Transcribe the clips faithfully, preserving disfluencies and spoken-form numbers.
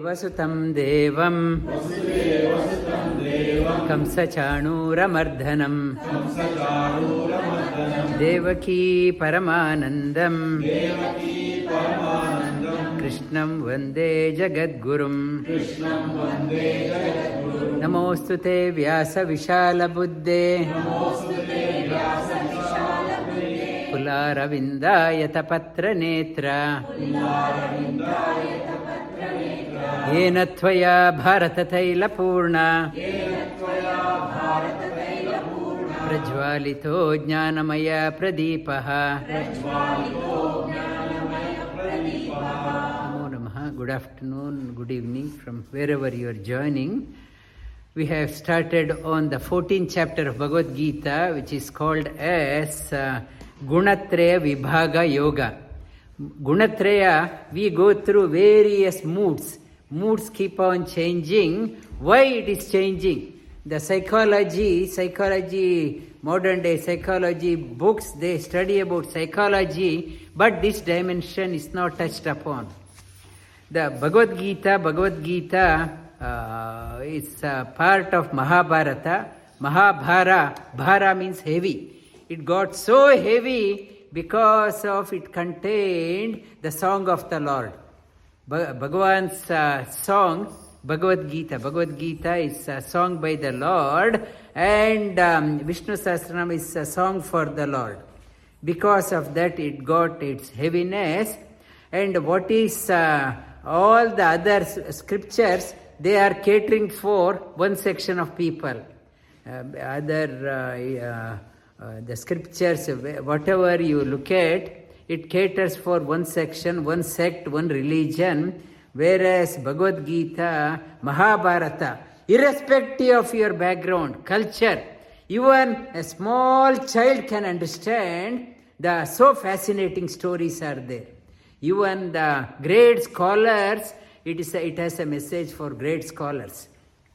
वसुतं देवं कंसचाणूरमर्दनं देवकी परमानन्दं कृष्णं वन्दे जगद्गुरुं नमोऽस्तु ते व्यासविशालबुद्धे कुलारविन्दायतपत्रनेत्र येन त्वया भारततैलपूर्णा प्रज्वालितो ज्ञानमय प्रदीपः नमो नमः. Good afternoon, good evening from wherever you are joining. We have started on the fourteenth chapter of Bhagavad Gita, which is called as uh, Gunatraya Vibhaga Yoga. Gunatraya, we go through various moods. Moods keep on changing. Why it is changing? The psychology, psychology, modern day psychology books, they study about psychology, but this dimension is not touched upon. The Bhagavad Gita, Bhagavad Gita uh, is a part of Mahabharata. Mahabhara, Bhara means heavy. It got so heavy because of it contained the song of the Lord. Bhagavan's uh, song, Bhagavad Gita. Bhagavad Gita is a song by the Lord, and um, Vishnu Sahasranam is a song for the Lord. Because of that, it got its heaviness. And what is uh, all the other scriptures, they are catering for one section of people. Uh, other uh, uh, uh, the scriptures, whatever you look at, it caters for one section, one sect, one religion. Whereas Bhagavad Gita, Mahabharata, irrespective of your background, culture, even a small child can understand. The so fascinating stories are there. Even the great scholars, it is a, it has a message for great scholars.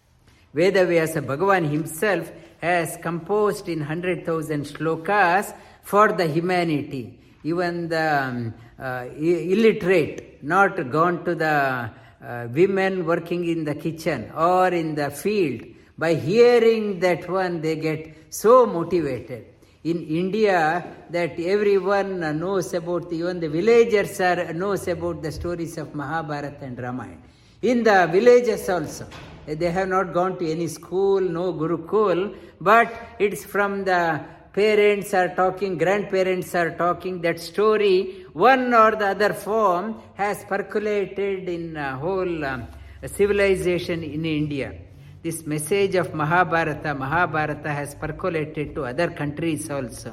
Vedavyasa Bhagavan himself has composed in one hundred thousand shlokas for the humanity. Even the um, uh, illiterate, not gone to the uh, women working in the kitchen or in the field, by hearing that one, they get so motivated. In India, that everyone knows about, even the villagers are knows about the stories of Mahabharata and Ramayana. In the villages also, they have not gone to any school, no Gurukul, but it's from the parents are talking, grandparents are talking, that story, one or the other form, has percolated in a whole um, civilization in India. This message of Mahabharata, Mahabharata has percolated to other countries also.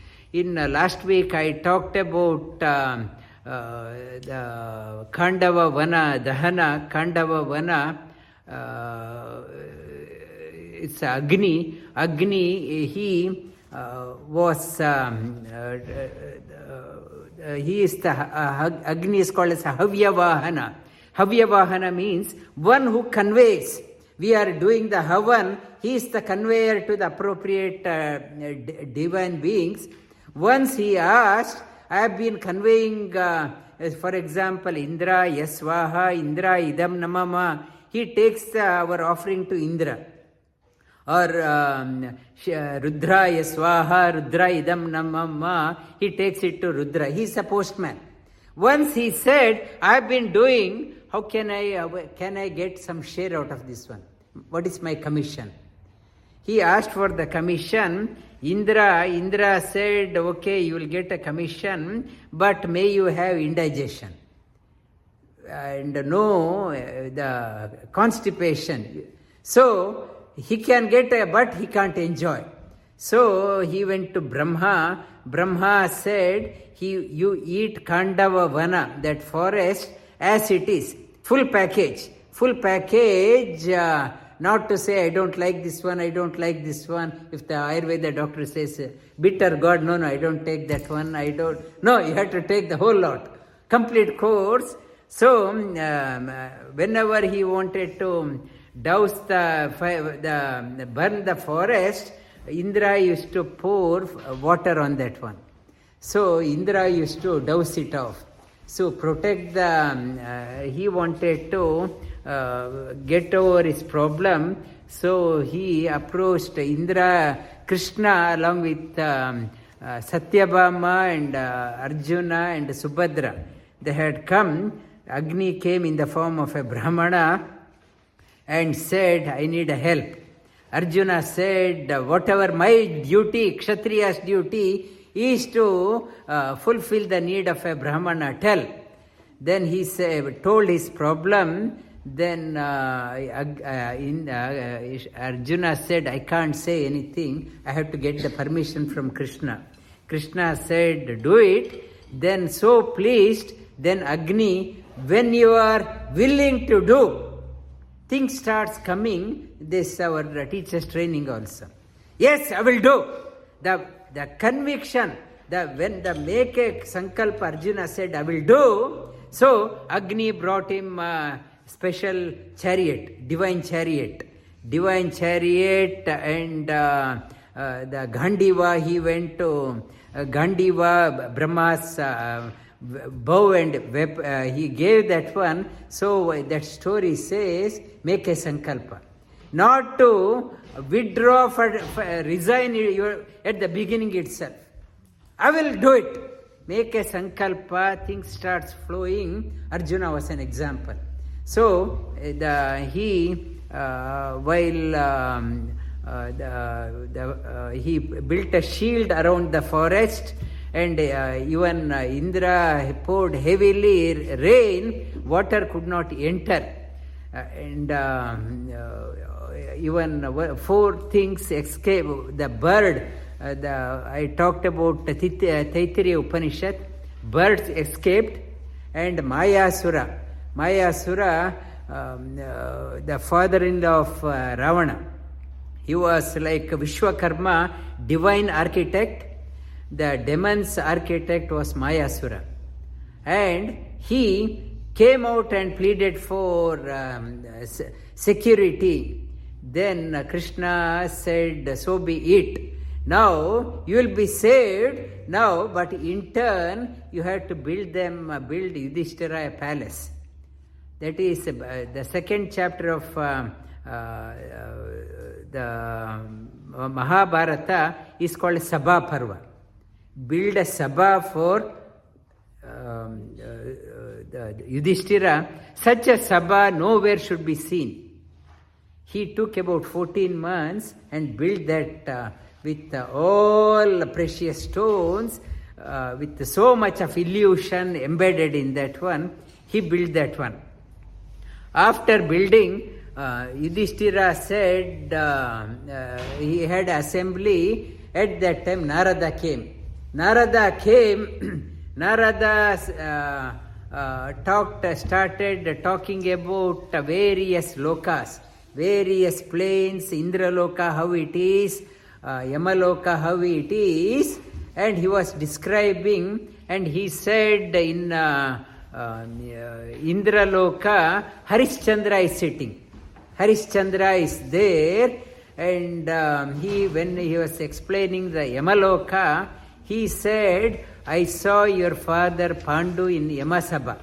In uh, last week I talked about uh, uh, the Khandava Vana, Dahana, Khandava Vana, uh, it's Agni. Agni, he uh, was, um, uh, uh, uh, he is the, uh, Agni is called as a Havyavahana. Havyavahana means one who conveys. We are doing the Havan, he is the conveyor to the appropriate uh, d- divine beings. Once he asked, I have been conveying, uh, for example, Indra Yaswaha, Indra Idam Namama. He takes uh, our offering to Indra. Or um, Rudra Yaswaha, Rudra Idam Namama. He takes it to Rudra. He is a postman. Once he said, I have been doing, how can I uh, can I get some share out of this one? What is my commission? He asked for the commission. Indra, Indra said, okay, you will get a commission, but may you have indigestion. And no, uh, the constipation. So, he can get a, but he can't enjoy. So, he went to Brahma. Brahma said, he, you eat Khandava Vana, that forest, as it is, full package, full package, uh, not to say I don't like this one, I don't like this one. If the Ayurveda doctor says, bitter God, no, no, I don't take that one, I don't, no, you have to take the whole lot, complete course. So, um, uh, whenever he wanted to douse the, the, burn the forest, Indra used to pour water on that one. So, Indra used to douse it off. So protect the, um, uh, he wanted to uh, get over his problem. So he approached Indra, Krishna along with um, uh, Satyabhama and uh, Arjuna and Subhadra. They had come. Agni came in the form of a Brahmana and said, I need a help. Arjuna said, whatever my duty, Kshatriya's duty, is to uh, fulfill the need of a Brahmana, tell. Then he said, told his problem. Then uh, uh, in, uh, Arjuna said, I can't say anything. I have to get the permission from Krishna. Krishna said, do it. Then so pleased, then Agni, when you are willing to do, things starts coming. This is our teacher's training also. Yes, I will do. The The conviction, the when the make a sankalpa, Arjuna said, I will do. So Agni brought him a special chariot, divine chariot. Divine chariot and uh, uh, the Gandiva, he went to uh, Gandiva, Brahma's uh, bow and web, uh, he gave that one. So uh, that story says, make a sankalpa. Not to withdraw, for, for resign your, at the beginning itself. I will do it. Make a sankalpa, things starts flowing. Arjuna was an example. So the, he, uh, while um, uh, the, the, uh, he built a shield around the forest, and uh, even uh, Indra poured heavily rain, water could not enter. Uh, and um, uh, even uh, four things escape. The bird, uh, the I talked about the Taittiriya Upanishad, birds escaped, and Mayasura. Mayasura, um, uh, the father-in-law of uh, Ravana. He was like Vishwakarma, divine architect. The demon's architect was Mayasura. And he came out and pleaded for um, security. Then uh, Krishna said, so be it. Now you will be saved now, but in turn you have to build them, uh, build Yudhishthira a palace. That is uh, the second chapter of uh, uh, uh, the Mahabharata is called Sabha Parva. Build a Sabha for um, uh, the Yudhishthira. Such a Sabha nowhere should be seen. He took about fourteen months and built that uh, with uh, all precious stones, uh, with so much of illusion embedded in that one. He built that one. After building, uh, Yudhishthira said uh, uh, he had assembly. At that time Narada came. Narada came. Narada uh, uh, talked, uh, started talking about uh, various lokas, various planes, Indraloka, how it is, uh, Yamaloka, how it is, and he was describing, and he said in uh, uh, Indraloka, Harishchandra is sitting. Harishchandra is there, and um, he, when he was explaining the Yamaloka, he said, I saw your father Pandu in Yamasabha.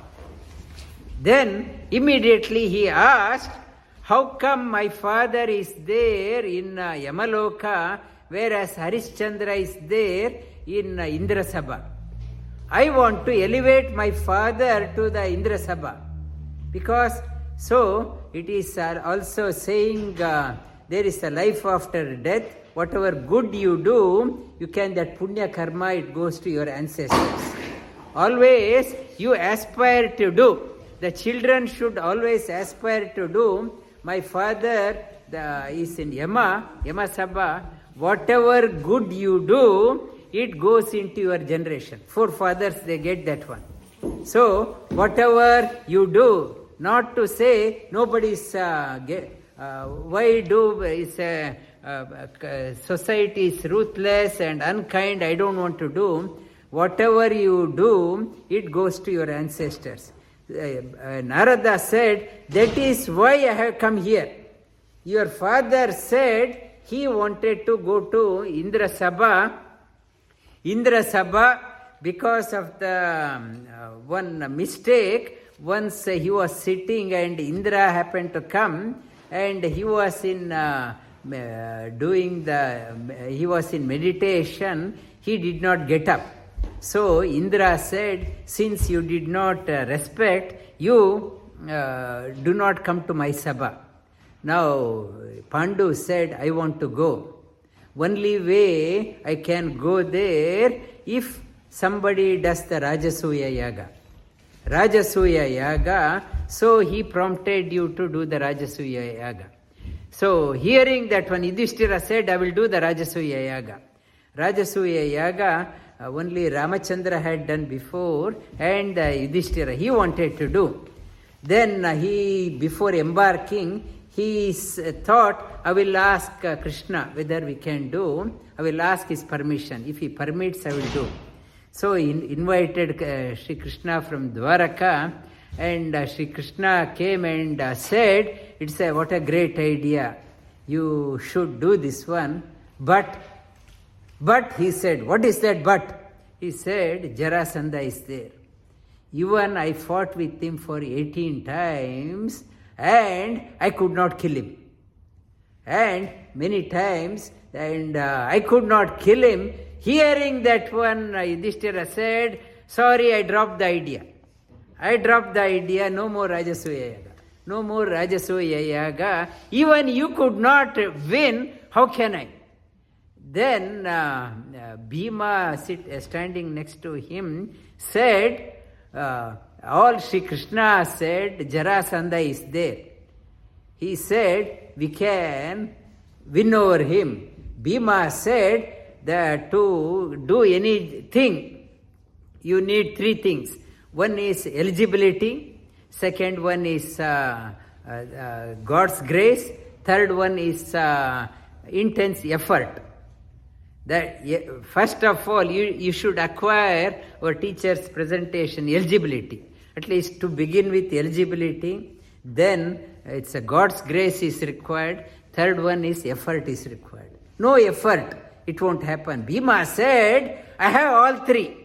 Then immediately he asked, how come my father is there in uh, Yamaloka, whereas Harishchandra is there in uh, Indrasabha? I want to elevate my father to the Indrasabha. Because so it is uh, also saying uh, there is a life after death. Whatever good you do, you can, that punya karma, it goes to your ancestors. Always you aspire to do. The children should always aspire to do. My father the, is in Yama, Yama Sabha. Whatever good you do, it goes into your generation. Forefathers, they get that one. So, whatever you do, not to say nobody's, uh, get, uh, why do, is a, uh, society is ruthless and unkind, I don't want to do. Whatever you do, it goes to your ancestors. Uh, uh, Narada said, that is why I have come here. Your father said he wanted to go to Indra Sabha. Indra Sabha, because of the um, uh, one mistake, once uh, he was sitting and Indra happened to come, and he was in uh, uh, doing the, uh, he was in meditation, he did not get up. So Indra said, since you did not uh, respect, you uh, do not come to my sabha. Now Pandu said, I want to go. Only way I can go there if somebody does the Rajasuya Yaga. Rajasuya Yaga, so he prompted you to do the Rajasuya Yaga. So hearing that one, Yudhishthira said, I will do the Rajasuya Yaga. Rajasuya Yaga, uh, only Ramachandra had done before, and uh, Yudhishthira, he wanted to do. Then uh, he, before embarking, he uh, thought, I will ask uh, Krishna whether we can do. I will ask his permission. If he permits, I will do. So he invited uh, Sri Krishna from Dwaraka, and uh, Sri Krishna came and uh, said, it's a, what a great idea. You should do this one. But, but, he said, what is that but? He said, Jarasandha is there. Even I fought with him for eighteen times, and I could not kill him. And many times, and uh, I could not kill him. Hearing that one, uh, Yudhishthira said, sorry, I dropped the idea. I dropped the idea, no more Rajasuya Yaga. No more Rajasuya Yaga. Even you could not win, how can I? Then uh, uh, Bhima, sit, uh, standing next to him, said, uh, all Sri Krishna said, Jarasandha is there. He said, we can win over him. Bhima said that to do anything, you need three things. One is eligibility, second one is uh, uh, uh, God's grace, third one is uh, intense effort. That first of all, you, you should acquire our teacher's presentation, eligibility. At least to begin with eligibility, then it's a God's grace is required, third one is effort is required. No effort, it won't happen. Bhima said, I have all three.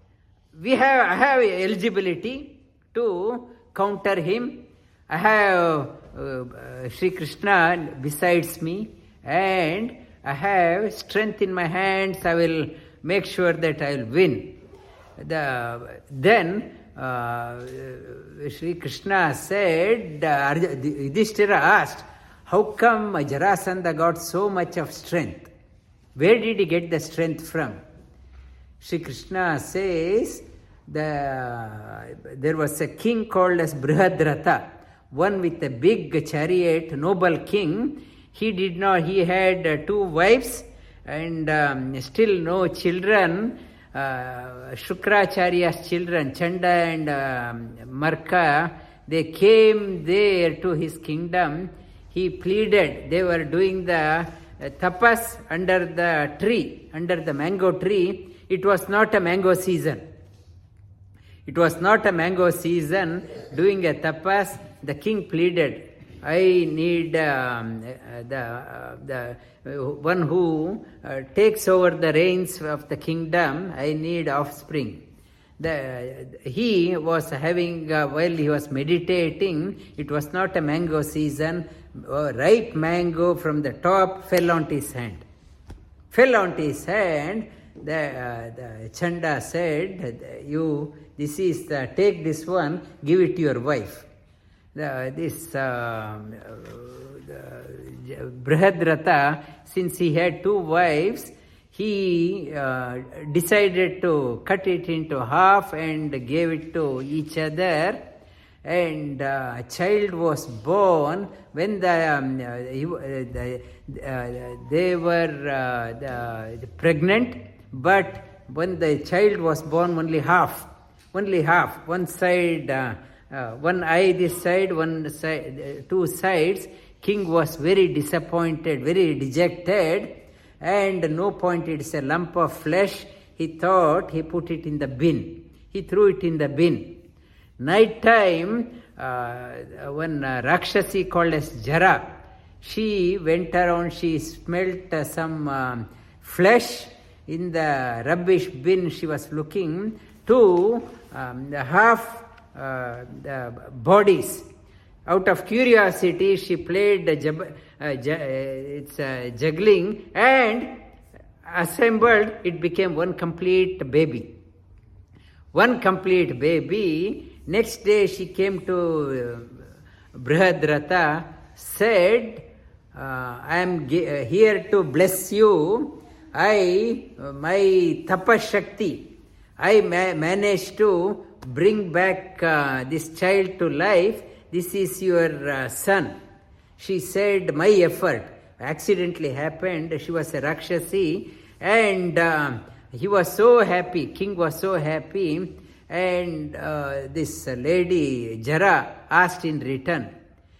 We have, I have eligibility to counter him. I have uh, uh, Sri Krishna besides me, and I have strength in my hands. I will make sure that I will win. The, then uh, Sri Krishna said, uh, Yudhishthira asked, how come Jarasandha got so much of strength? Where did he get the strength from? Sri Krishna says, the, there was a king called as Brihadratha, one with a big chariot, noble king. He did not, he had uh, two wives and um, still no children. Uh, Shukracharya's children, Chanda and um, Marka, they came there to his kingdom. He pleaded, they were doing the uh, tapas under the tree, under the mango tree. It was not a mango season. It was not a mango season. Doing a tapas, the king pleaded, I need um, uh, the, uh, the uh, one who uh, takes over the reins of the kingdom. I need offspring. The, he was having, uh, while he was meditating, it was not a mango season, a ripe mango from the top fell onto his hand. Fell onto his hand. The, uh, the Chanda said, you, this is, the, take this one, give it to your wife. The, this uh, the Brihadratha, since he had two wives, he uh, decided to cut it into half and gave it to each other. And uh, a child was born when the, um, uh, he, uh, the uh, they were uh, the, the pregnant, but when the child was born, only half, only half, one side. Uh, Uh, one eye this side, one side, uh, two sides. King was very disappointed, very dejected, and no point, it's a lump of flesh. He thought, he put it in the bin. He threw it in the bin. Night time, uh, one uh, Rakshasi called as Jara, she went around, she smelt uh, some um, flesh, in the rubbish bin she was looking, two um, half uh, the bodies. Out of curiosity, she played the jab, uh, ju- uh, it's uh, juggling and assembled. It became one complete baby. One complete baby. Next day she came to uh, Brihadrata, said, uh, I am ge- uh, here to bless you. I, uh, my tapashakti, I ma- managed to bring back uh, this child to life. This is your uh, son. She said, my effort accidentally happened. She was a Rakshasi, and uh, he was so happy. King was so happy, and uh, this lady Jara asked in return,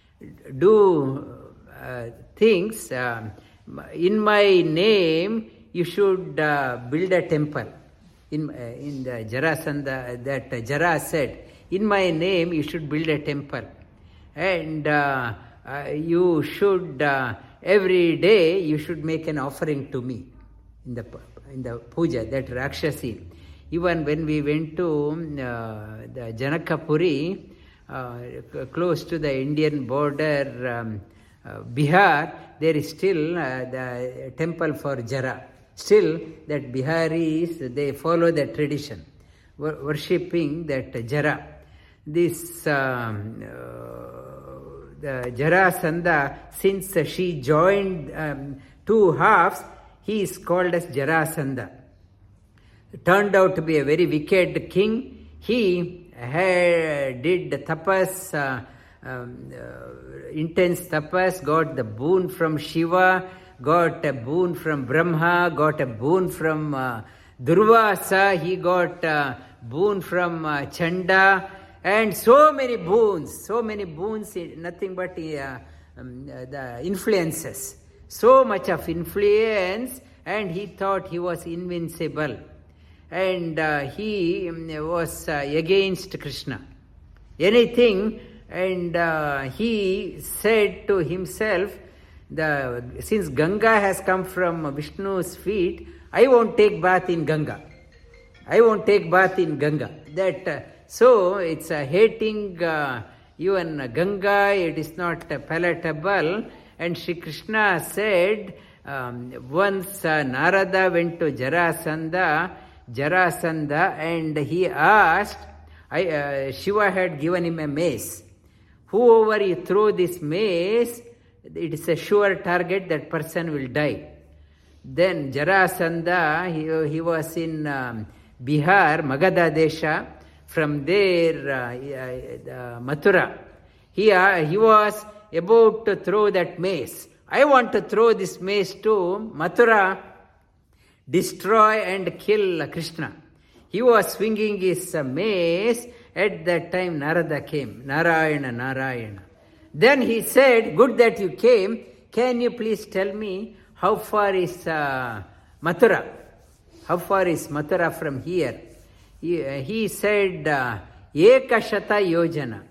do uh, things uh, in my name. You should uh, build a temple. In uh, in the Jarasandha, that uh, Jara said, in my name you should build a temple. And uh, uh, you should, uh, every day, you should make an offering to me in the in the puja, that Rakshasi. Even when we went to uh, the Janakapuri, uh, close to the Indian border, um, uh, Bihar, there is still uh, the temple for Jara. Still, that Biharis, they follow the tradition, worshipping that Jara. This um, uh, the Jarasandha, since uh, she joined um, two halves, he is called as Jarasandha. Turned out to be a very wicked king. He had, did tapas, uh, um, uh, intense tapas, got the boon from Shiva, got a boon from Brahma, got a boon from uh, Durvasa, he got a boon from uh, Chanda, and so many boons, so many boons, nothing but uh, um, uh, the influences. So much of influence, and he thought he was invincible. And uh, he um, was uh, against Krishna. Anything, and uh, he said to himself, the since Ganga has come from Vishnu's feet, I won't take bath in Ganga. I won't take bath in Ganga. That uh, So it's uh, hating uh, even Ganga, it is not uh, palatable. And Shri Krishna said, um, once uh, Narada went to Jarasandha, Jarasandha, and he asked, I, uh, Shiva had given him a mace. Whoever you throw this mace, it is a sure target, that person will die. Then Jarasandha, he, he was in um, Bihar, Magadha Desha. From there, uh, uh, Mathura, he, uh, he was about to throw that mace. I want to throw this mace to Mathura, destroy and kill Krishna. He was swinging his uh, mace. At that time, Narada came. Narayana, Narayana. Then he said, good that you came. Can you please tell me how far is uh, Mathura? How far is Mathura from here? He, uh, he said, uh, Ekashata Yojana.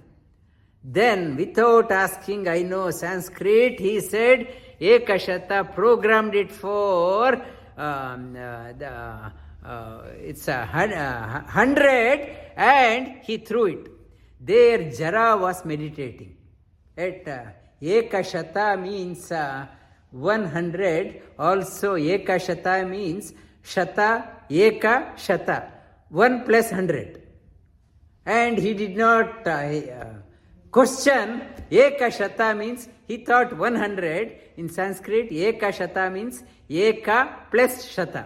Then, without asking, I know Sanskrit, he said, Ekashata, programmed it for, um, uh, the, uh, it's a uh, hundred, and he threw it. There, Jara was meditating. At uh, Ekashata means uh, one hundred, also Ekashata means Shata, Eka, Shata. One plus hundred. And he did not uh, uh, question. Eka Shata means, he thought one hundred. In Sanskrit, Eka Shata means Eka plus Shata.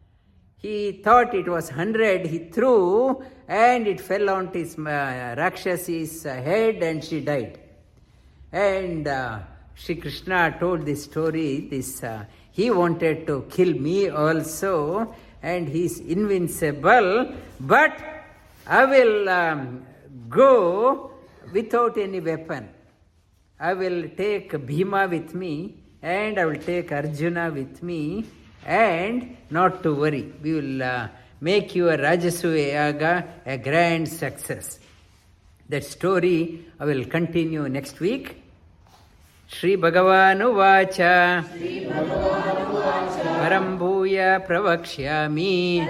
He thought it was one hundred. He threw, and it fell onto his uh, Rakshasi's uh, head, and she died. And uh, Shri Krishna told this story. This uh, he wanted to kill me also, and he is invincible, but I will um, go without any weapon. I will take Bhima with me, and I will take Arjuna with me, and not to worry. We will uh, make your Rajasuya Yaga a grand success. That story I will continue next week. Shri Bhagavan Uvacha Param Bhuya bhuya pravakshyami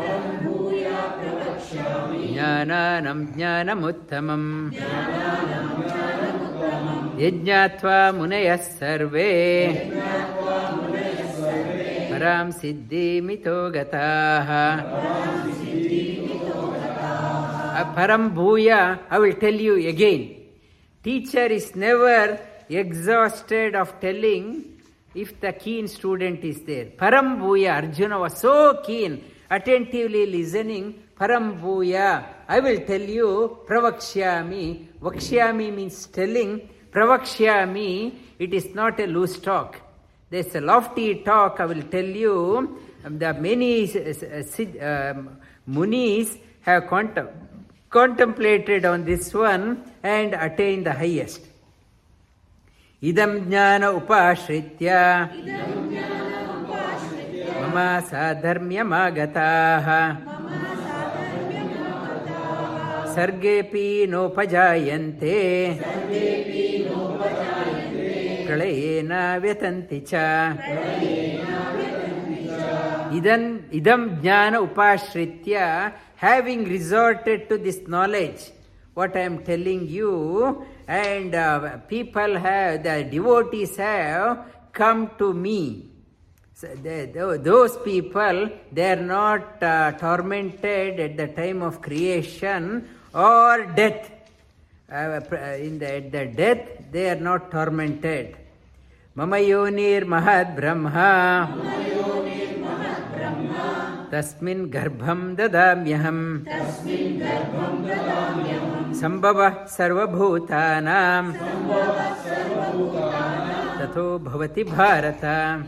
jnananam jnanamuttamam yajñātvā munayas sarve param siddhi mito gataha. Param bhuya, I will tell you again. Teacher is never exhausted of telling if the keen student is there. Param bhuya, Arjuna was so keen, attentively listening. Param bhuya, I will tell you, pravakshyami. Vakshyami means telling. Pravakshyami, it is not a loose talk. There is a lofty talk, I will tell you. The many uh, munis have contem- contemplated on this one and attained the highest. Idam jnana upashritya mama sadharmyam agataha sargepi nopajayante pralayena vyatanti cha. Idam, idam jnana upashritya, having resorted to this knowledge, what I am telling you, and uh, people have, the devotees have come to me. So they, those people, they are not uh, tormented at the time of creation or death. Uh, in the, at the death, they are not tormented. Mama yonir mahad brahma tasmin garbham dadamyaham sambhava sarvabhutanam tato bhavati bharata.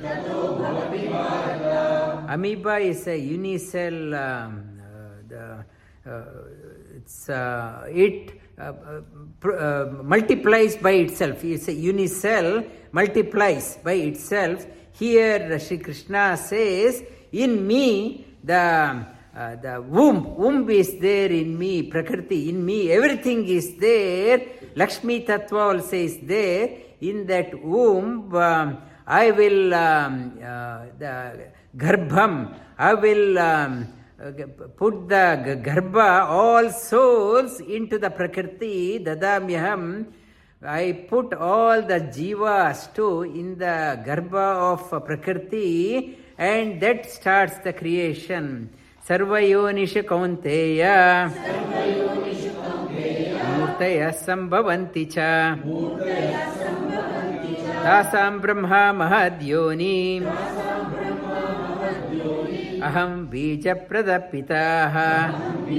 Amoeba is a unicell, um, uh, the, uh, it's, uh, it uh, uh, multiplies by itself. It's a unicell, multiplies by itself. Here Shri Krishna says, in me, the uh, the womb, womb is there in me, Prakriti, in me, everything is there. Lakshmi Tattva also is there. In that womb, um, I will, um, uh, the Garbham, I will um, put the Garbha, all souls into the Prakriti, Dadamyaham. I put all the Jivas too in the Garbha of Prakriti, and that starts the creation. Sarvayonisha Kaunteya Murtaya Sambhavanti cha Tasam Brahma Mahadyoni Aham Bija Pradapitaha.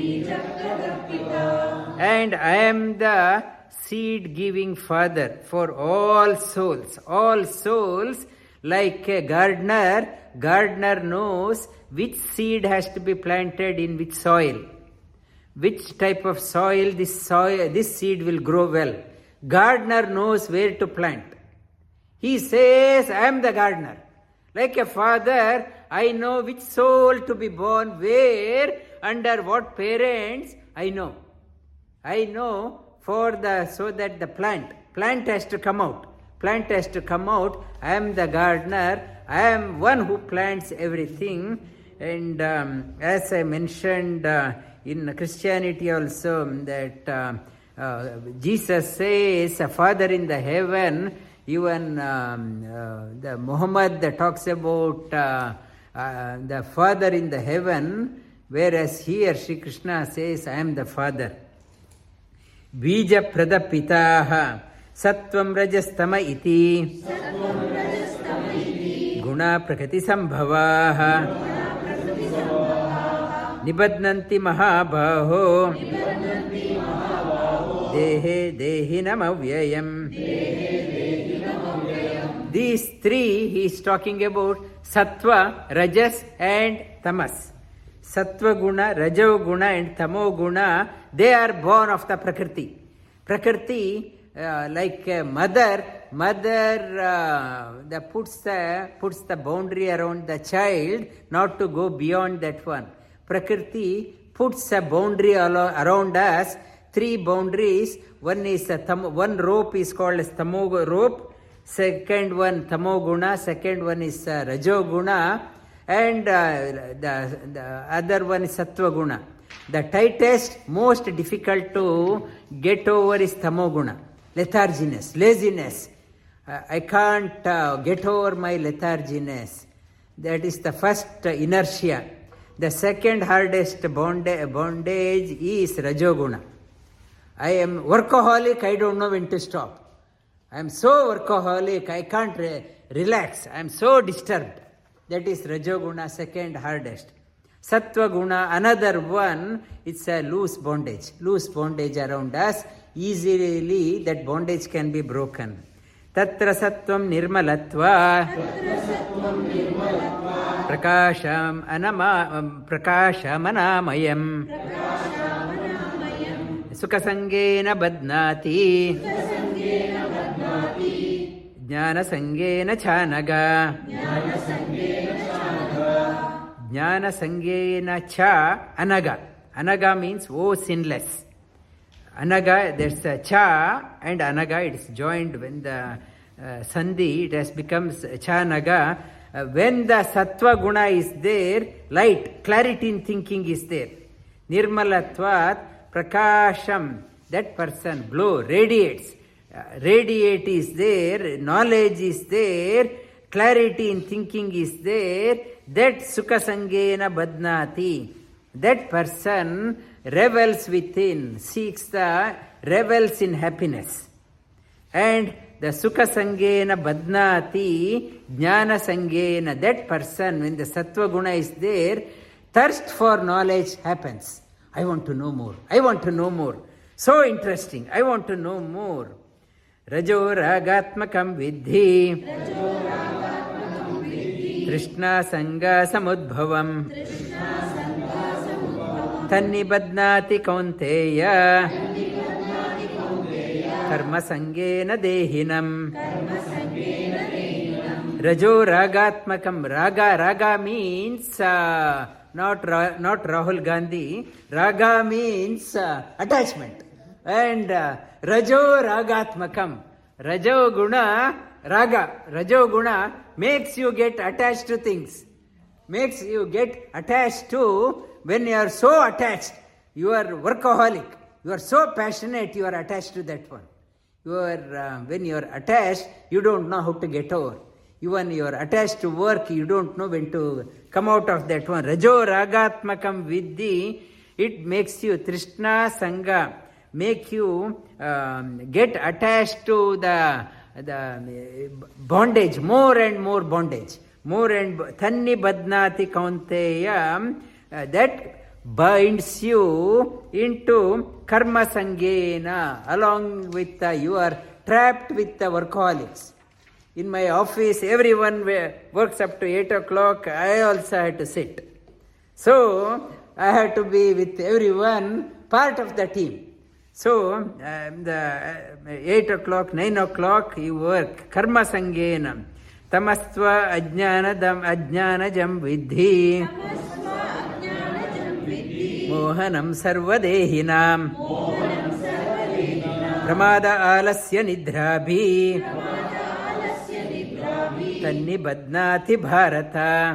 And I am the seed-giving father for all souls. All souls, like a gardener, gardener knows which seed has to be planted in which soil. Which type of soil this soil, this seed will grow well. Gardener knows where to plant. He says, I am the gardener. Like a father, I know which soul to be born, where, under what parents, I know. I know for the, so that the plant, plant has to come out. Plant has to come out. I am the gardener. I am one who plants everything. And um, as I mentioned uh, in Christianity also, that uh, uh, Jesus says, a Father in the heaven, even um, uh, the Muhammad that talks about uh, uh, the Father in the heaven, whereas here Sri Krishna says, I am the Father. Bija pradapitaha sattvam rajastama iti guna prakriti sambhavaha nibadnanti mahabaho dehe dehinam avyayam. These three he is talking about: sattva, rajas and tamas. Sattva guna, rajo guna and tamo guna, they are born of the Prakriti. Prakriti, uh, like a mother, mother uh, the puts the puts the boundary around the child, not to go beyond that one. Prakriti puts a boundary around us, three boundaries. One is a tam, one rope is called as tamo rope. Second one tamo guna. Second one is uh, rajo guna. and uh, the, the other one is Sattva Guna. The tightest, most difficult to get over is Tamoguna, letharginess, laziness. Uh, I can't uh, get over my letharginess. That is the first uh, inertia. The second hardest bonda- bondage is Rajoguna. I am workaholic, I don't know when to stop. I am so workaholic, I can't re- relax. I am so disturbed. That is Rajoguna, second hardest. Sattva Guna, another one, it's a loose bondage. Loose bondage around us. Easily that bondage can be broken. Tatra sattvam nirmalatva prakasham anama prakasham anamayam sukasangena badnati jnana sangena chanaga jnana sangena cha anaga. Anaga means oh sinless. Anaga, there's a cha and anaga, it is joined when the uh, sandhi, it has becomes cha naga. Uh, when the sattva guna is there, light, clarity in thinking is there. Nirmalatvat prakasham, that person glow, radiates. Uh, radiate is there, knowledge is there, clarity in thinking is there. That sukasangena badnati, that person revels within, seeks the, revels in happiness. And the Sukha Sangena Badnati, Jnana Sangena, that person, when the Sattva Guna is there, thirst for knowledge happens. I want to know more. I want to know more. So interesting. I want to know more. Rajo Ragatmakam Vidhi, Trishna Sangha Samudbhavam, Tanni Badnati Kaunteya, Karma Sangena Dehinam. Rajo Ragatmakam. Raga, Raga means uh, not, Ra, not Rahul Gandhi. Raga means uh, attachment. And uh, Rajo Ragatmakam. Rajo Guna, Raga. Rajo Guna makes you get attached to things. Makes you get attached to. When you are so attached, you are workaholic, you are so passionate, you are attached to that one. You are, uh, when you are attached, you don't know how to get over. Even you are attached to work, you don't know when to come out of that one. Rajo Ragatmakam Vidhi, it makes you Trishna Sangha, make you um, get attached to the, the bondage, more and more bondage. More and Thanni Badnati Kaunteya. Uh, that binds you into karma sangena, along with uh, you are trapped with the workaholics. In my office, everyone works up to eight o'clock. I also had to sit. So I had to be with everyone, part of the team. So um, the uh, eight o'clock, nine o'clock, you work karma sangena. Tamastva ajnanadam ajnanajam vidhi. Mohanam sarvadehinam. Pramada alasya nidrabhi. Tanni badnati bharata.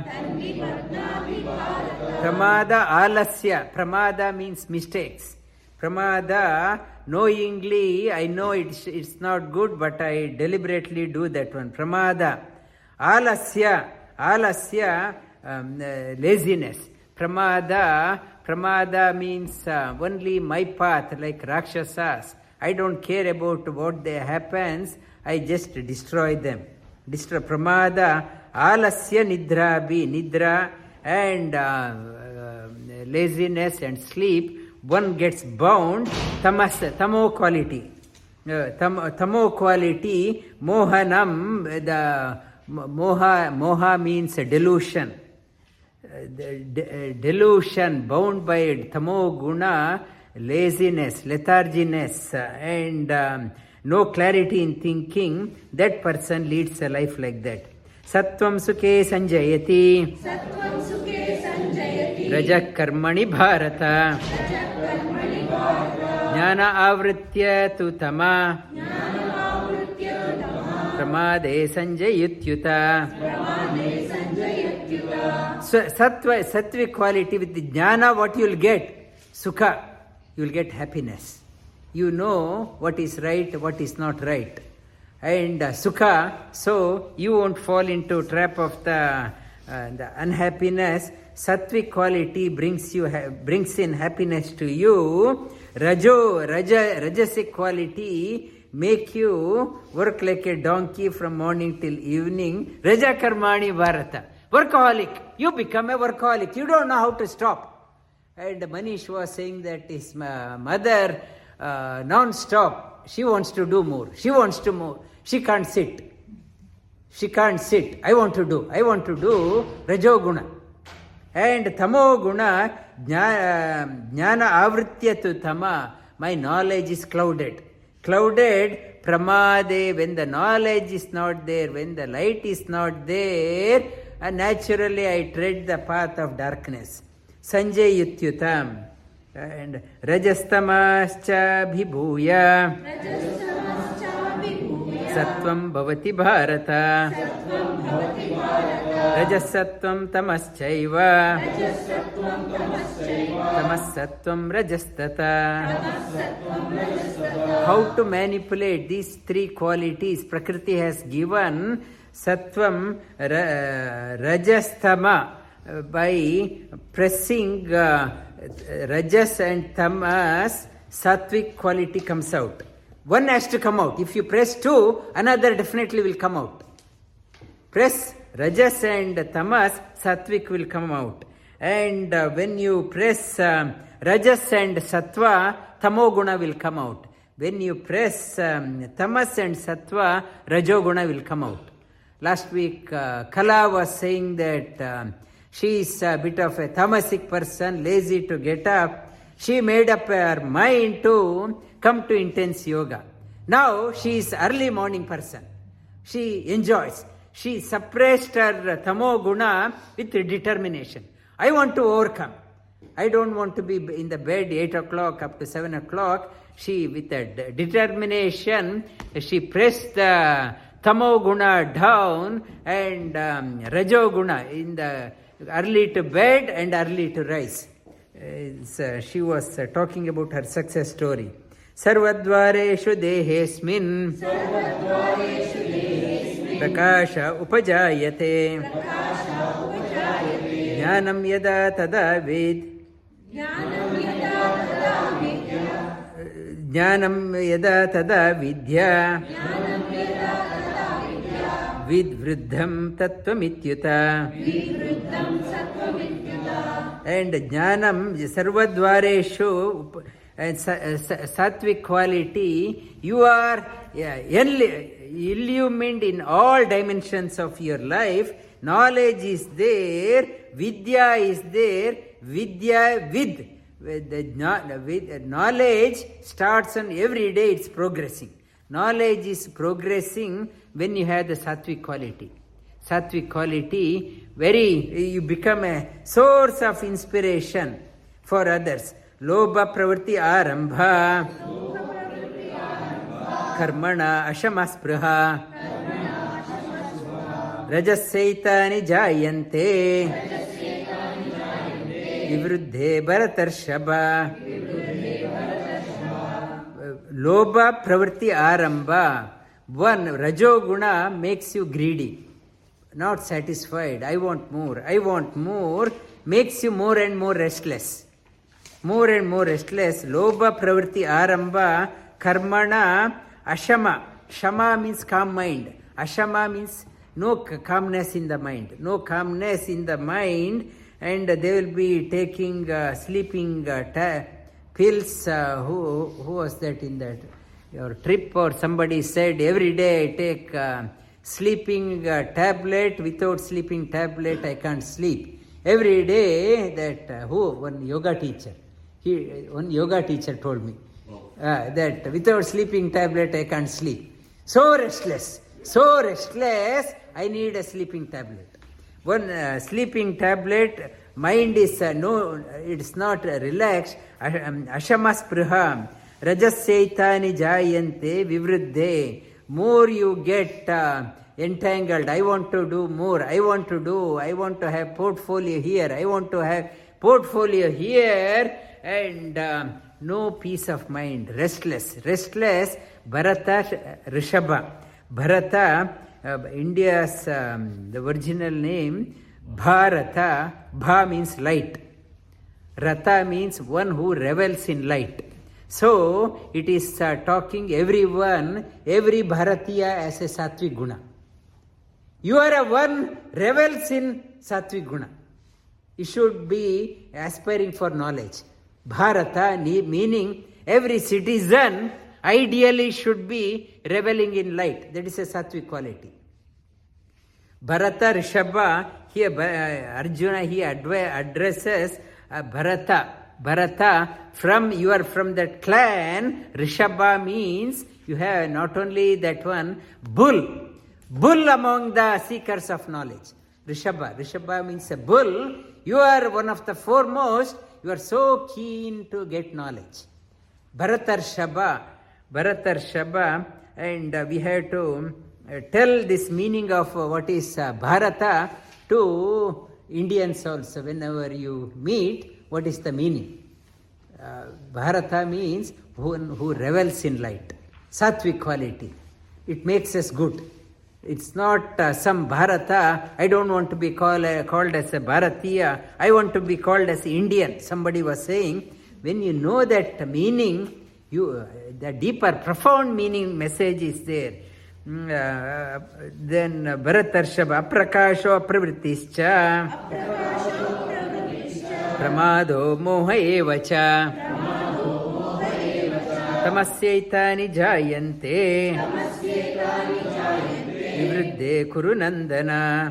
Pramada alasya. Pramada means mistakes. Pramada, knowingly, I know it's, it's not good, but I deliberately do that one. Pramada. Alasya. Alasya, um, uh, laziness. Pramada. Pramada means uh, only my path, like Rakshasas. I don't care about what they happens. I just destroy them. Destroy. Pramada, alasya nidrabhi. Nidra and uh, uh, laziness and sleep, one gets bound. Tamas, tamo quality. Uh, tam, tamo quality, mohanam, the moha, moha means delusion. The de- delusion, bound by tamo guna, laziness, letharginess, and um, no clarity in thinking, that person leads a life like that. Sattvam sukhe sanjayati, rajak karmani bharata, jnana avritya tu tama, pramade sanjayutyuta. So, sattva, sattvic quality with the jnana, what you will get? Sukha. You will get happiness. You know what is right, what is not right. And uh, sukha, so you won't fall into trap of the, uh, the unhappiness. Sattvic quality brings you ha- brings in happiness to you. Rajo, raja, rajasic quality make you work like a donkey from morning till evening. Raja karmani bharata. Workaholic. You become a workaholic. You don't know how to stop. And Manish was saying that his uh, mother uh, non-stop. She wants to do more. She wants to more. She can't sit. She can't sit. I want to do. I want to do Rajoguna. And Tamo Guna, Jnana Avritya tu Tama. My knowledge is clouded. Clouded, Pramade, when the knowledge is not there, when the light is not there, and naturally I tread the path of darkness. Sanjay Yutyutam. And Rajastamascha Bhibhuya Sattvam Bhavati Bharata Rajasattvam Tamaschaiva Tamasattvam Rajastata. How to manipulate these three qualities Prakriti has given. Sattvam Rajastama, by pressing uh, Rajas and Tamas, sattvic quality comes out. One has to come out. If you press two, another definitely will come out. Press Rajas and Tamas, sattvic will come out. And uh, when you press uh, Rajas and Sattva, Tamoguna will come out. When you press um, Tamas and Sattva, Rajoguna will come out. Last week, uh, Kala was saying that uh, she is a bit of a tamasic person, lazy to get up. She made up her mind to come to intense yoga. Now she is early morning person. She enjoys. She suppressed her tamo guna with determination. I want to overcome. I don't want to be in the bed eight o'clock up to seven o'clock. She, with a determination, she pressed the tamo guna down and um, rajo guna in the early to bed and early to rise. Uh, she was uh, talking about her success story. Sarvadvareshu dehesmin prakasha upajayate jnanam yada tada vid jnanam yada tada vidya vidvruddham tattvamityuta. And jnanam sarvadvareshu, and sattvic quality, you are yeah, illumined in all dimensions of your life. Knowledge is there, vidya is there, vidya with. The knowledge starts on every day, it's progressing. Knowledge is progressing when you have the sattvic quality. Sattvic quality, very, you become a source of inspiration for others. Lobha pravritti arambha karmana ashamaspruha rajasyaitani jayante vivruddhe bharatarshaba. Lobha pravritti arambha. One, rajoguna makes you greedy, not satisfied. I want more, I want more, makes you more and more restless. More and more restless. Lobha pravritti arambha karmana ashama. Shama means calm mind. Ashama means no calmness in the mind. No calmness in the mind, and they will be taking uh, sleeping uh, ta- pills. Uh, who, who was that in that? Your trip, or somebody said every day I take uh, sleeping uh, tablet. Without sleeping tablet I can't sleep. Every day that uh, who one yoga teacher, he one yoga teacher told me uh, that without sleeping tablet I can't sleep. So restless, so restless. I need a sleeping tablet. One uh, sleeping tablet. Mind is uh, no, it's not uh, relaxed. Ashamaspruha. Rajasyaitani jayante vivruddhe. More you get uh, entangled. I want to do more. I want to do. I want to have portfolio here. I want to have portfolio here. And um, no peace of mind. Restless. Restless. Bharata Rishabha. Bharata, uh, India's, um, the original name, Bharata. Bha means light. Rata means one who revels in light. So, it is uh, talking everyone, every Bharatiya as a Sattvic Guna. You are a one revels in Sattvic Guna. You should be aspiring for knowledge. Bharata meaning every citizen ideally should be reveling in light. That is a Sattvic quality. Bharata Rishabha, here uh, Arjuna he adv- addresses uh, Bharata. Bharata, from you are from that clan. Rishabha means you have not only that one, bull. Bull among the seekers of knowledge. Rishabha. Rishabha means a bull. You are one of the foremost. You are so keen to get knowledge. Bharatarshaba. Bharatarshaba. And uh, we have to uh, tell this meaning of uh, what is uh, Bharata to Indians also. Whenever you meet, what is the meaning? Uh, Bharata means who, who revels in light. Sattvic quality. It makes us good. It's not uh, some Bharata. I don't want to be call, uh, called as a Bharatiya. I want to be called as Indian. Somebody was saying, when you know that meaning, you uh, the deeper, profound meaning message is there. Mm, uh, then uh, Bharatarshava aprakasho pravrittischa Pramado moha evacha Tamasyaitani jayante Vivruddhe kurunandana.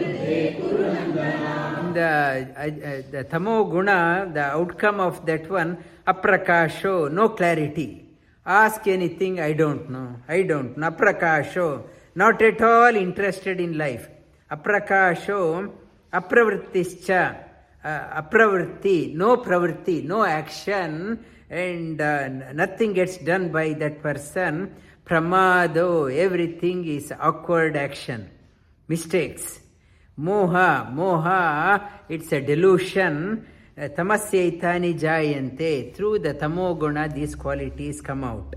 In the, uh, uh, the tamo guna, the outcome of that one, aprakasho, no clarity. Ask anything, I don't know. I don't know. Aprakasho, not at all interested in life. Aprakasho, apravrittischa. Uh, apravritti, no pravritti, no action, and uh, nothing gets done by that person. Pramado, everything is awkward action, mistakes. Moha, moha, it's a delusion. Uh, Tamasyaitani jayante, through the tamoguna these qualities come out.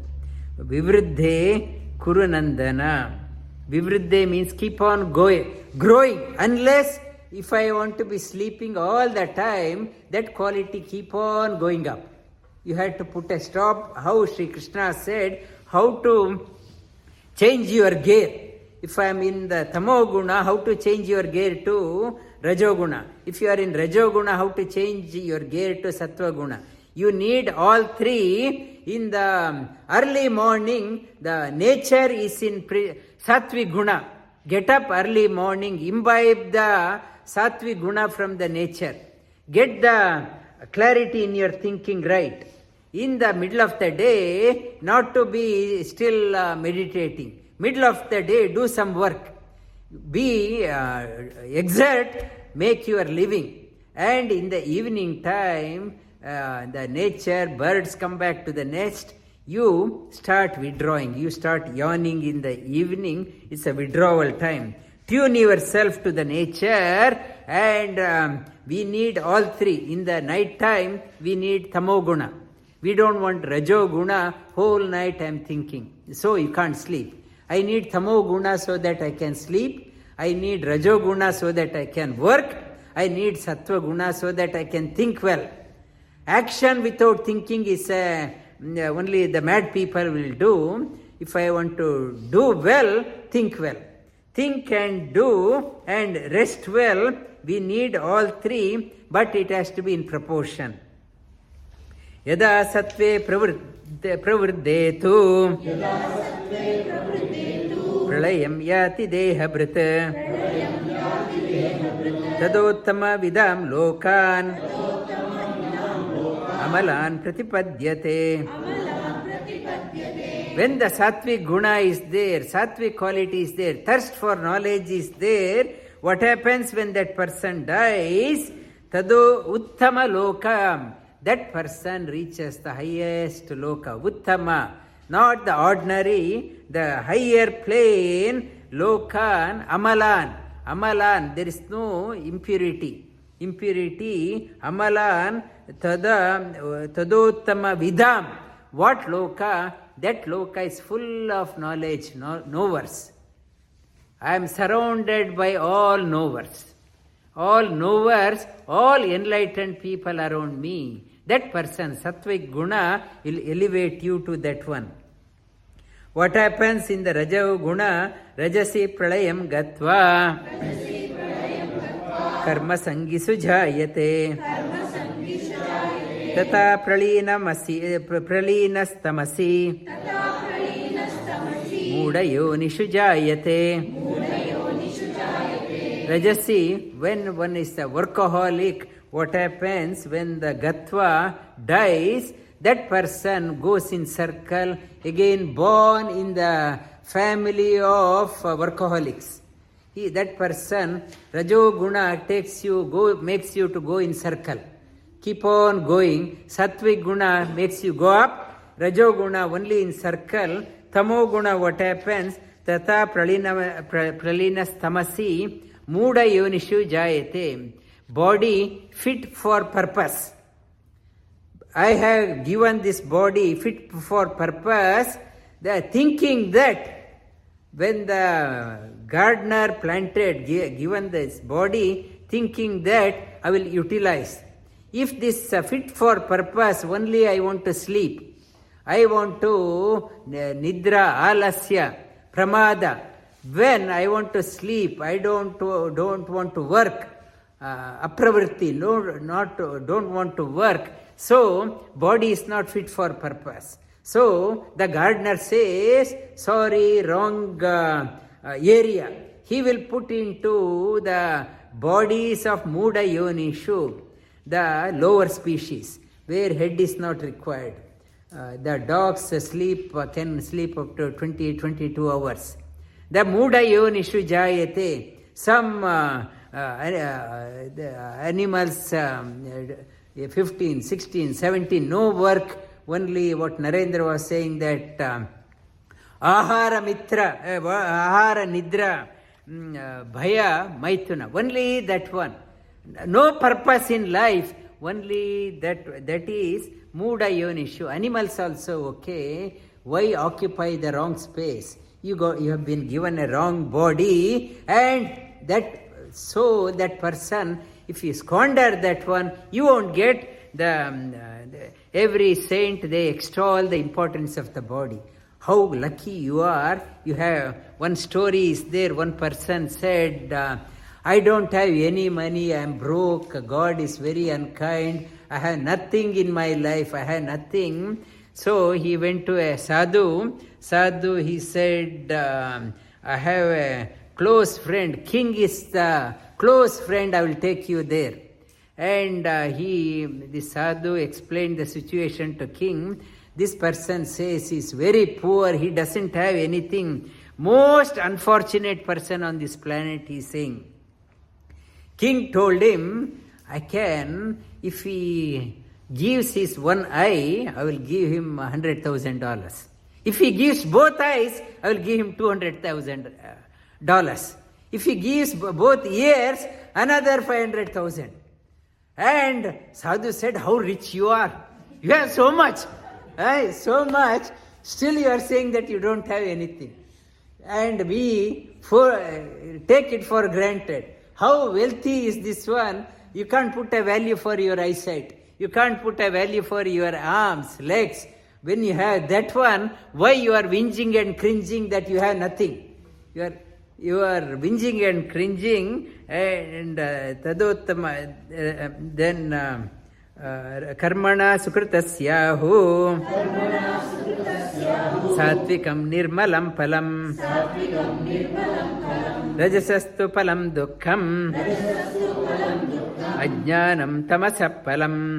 Vivruddhe kurunandana. Vivruddhe means keep on going, growing, unless if I want to be sleeping all the time, that quality keep on going up. You had to put a stop. How Sri Krishna said, how to change your gear. If I am in the tamoguna, how to change your gear to rajoguna. If you are in rajoguna, how to change your gear to sattvaguna. You need all three. In the early morning, the nature is in pre- sattvic guna. Get up early morning, imbibe the sattvic guna from the nature. Get the clarity in your thinking right. In the middle of the day, not to be still uh, meditating. Middle of the day, do some work. Be, uh, exert, make your living. And in the evening time, uh, the nature, birds come back to the nest. You start withdrawing. You start yawning in the evening. It's a withdrawal time. Tune yourself to the nature, and um, we need all three. In the night time, we need tamoguna. We don't want rajoguna. Whole night I am thinking. So you can't sleep. I need tamoguna so that I can sleep. I need rajoguna so that I can work. I need sattvaguna so that I can think well. Action without thinking is uh, only the mad people will do. If I want to do well, think well. Think and do and rest well. We need all three, but it has to be in proportion. Yada sattve pravriddetu pralayam yati dehabhrita tadottama vidam lokan amalan pratipadyate. When the sattvic guna is there, sattvic quality is there, thirst for knowledge is there, what happens when that person dies? Tado uttama lokam. That person reaches the highest loka. Uttama. Not the ordinary, the higher plane lokan amalan. Amalan, there is no impurity. Impurity, amalan, tada, tadottama vidam. What loka? That loka is full of knowledge, no, knowers. I am surrounded by all knowers. All knowers, all enlightened people around me. That person, Sattvic Guna, will elevate you to that one. What happens in the Raja Guna? Rajasi pralayam gatva. Karma sangi sujayate. Tata pralinamasi, pralinastamasi. Mudayo nishujayate. Rajasi, when one is a workaholic, what happens when the Gatva dies? That person goes in circle, again born in the family of workaholics. He, that person, Rajoguna takes you, go, makes you to go in circle. Keep on going. Sattvic Guna makes you go up. Rajoguna only in circle. Tamoguna, what happens? Tata pralina, pralinas tamasi. Muda yonishu jayate. Body fit for purpose. I have given this body fit for purpose. The thinking that when the gardener planted, given this body, thinking that I will utilize. If this uh, fit for purpose, only I want to sleep. I want to uh, nidra, alasya, pramada. When I want to sleep, I don't uh, don't want to work. Uh, apravritti, no, not uh, don't want to work. So body is not fit for purpose. So the gardener says, sorry, wrong uh, uh, area. He will put into the bodies of Muda Yonishu, the lower species, where head is not required. Uh, the dogs sleep uh, can sleep up to twenty to twenty-two hours. The Muda Yonishu Jayate, some uh, uh, uh, the animals, um, fifteen, sixteen, seventeen, no work, only what Narendra was saying that um, Ahara Mitra, uh, Ahara Nidra, um, uh, Bhaya Maithuna, only that one. No purpose in life, only that that is Muda Yonishu. Animals also, okay, why occupy the wrong space? You go, you have been given a wrong body, and that so that person, if you squander that one, you won't get the, um, uh, the every saint, they extol the importance of the body. How lucky you are! You have one story is there. One person said, uh, "I don't have any money. I am broke. God is very unkind. I have nothing in my life. I have nothing." So he went to a sadhu. Sadhu, he said, um, "I have a close friend. King is the close friend. I will take you there." And uh, he, the sadhu, explained the situation to king. This person says he is very poor. He doesn't have anything. Most unfortunate person on this planet, he is saying. King told him, "I can, if he gives his one eye, I will give him one hundred thousand dollars. If he gives both eyes, I will give him two hundred thousand dollars. If he gives both ears, another five hundred thousand. And Sadhu said, "How rich you are. You have so much. Eh? So much. Still you are saying that you don't have anything. And we for, uh, take it for granted. How wealthy is this one? You can't put a value for your eyesight. You can't put a value for your arms, legs. When you have that one, why you are whinging and cringing that you have nothing? You are you are whinging and cringing, and tadottama, uh, then uh, uh, karmana sukritasyahu satvikam nirmalam palam rajasastu palam dukkham ajnanam tamasa palam."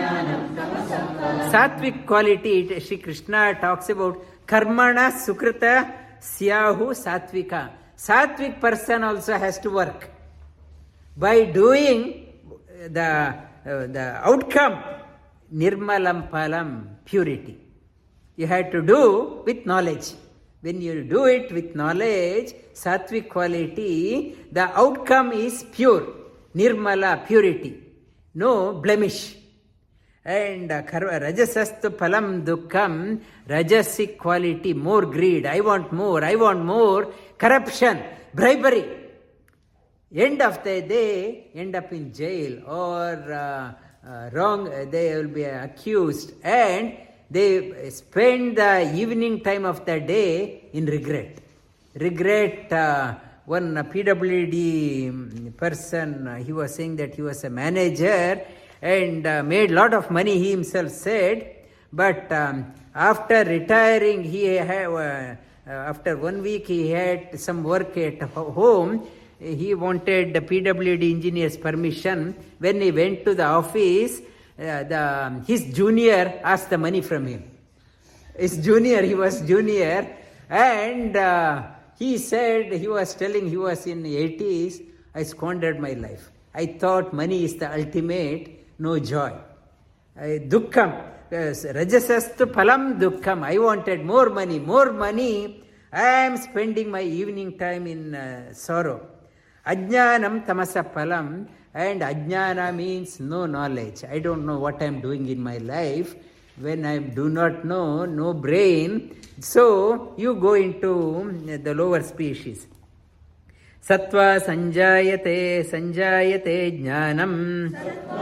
Sattvic quality, Sri Krishna talks about karmana sukrita syahu sattvika. Sattvic person also has to work. By doing the, uh, the outcome, nirmalam palam, purity. You have to do with knowledge. When you do it with knowledge, sattvic quality, the outcome is pure, nirmala, purity, no blemish. And uh, rajasastu palam dukkam, rajasic quality, more greed, I want more, I want more, corruption, bribery. End of the day, end up in jail or uh, uh, wrong, uh, they will be accused, and they spend the evening time of the day in regret. Regret, uh, one P W D person, uh, he was saying that he was a manager and uh, made lot of money, he himself said, but um, after retiring, he had, uh, uh, after one week he had some work at home. He wanted the P W D engineer's permission. When he went to the office, uh, the his junior asked the money from him. His junior, he was junior, and uh, he said, he was telling, he was in eighties, I squandered my life. I thought money is the ultimate, no joy. I, dukkam, rajasastu palam dukkam. I wanted more money, more money. I am spending my evening time in uh, sorrow. Ajnanam tamasa palam, and ajnana means no knowledge. I don't know what I am doing in my life. When I do not know, no brain, so you go into the lower species. Sattva sanjayate sanjayate jnanam,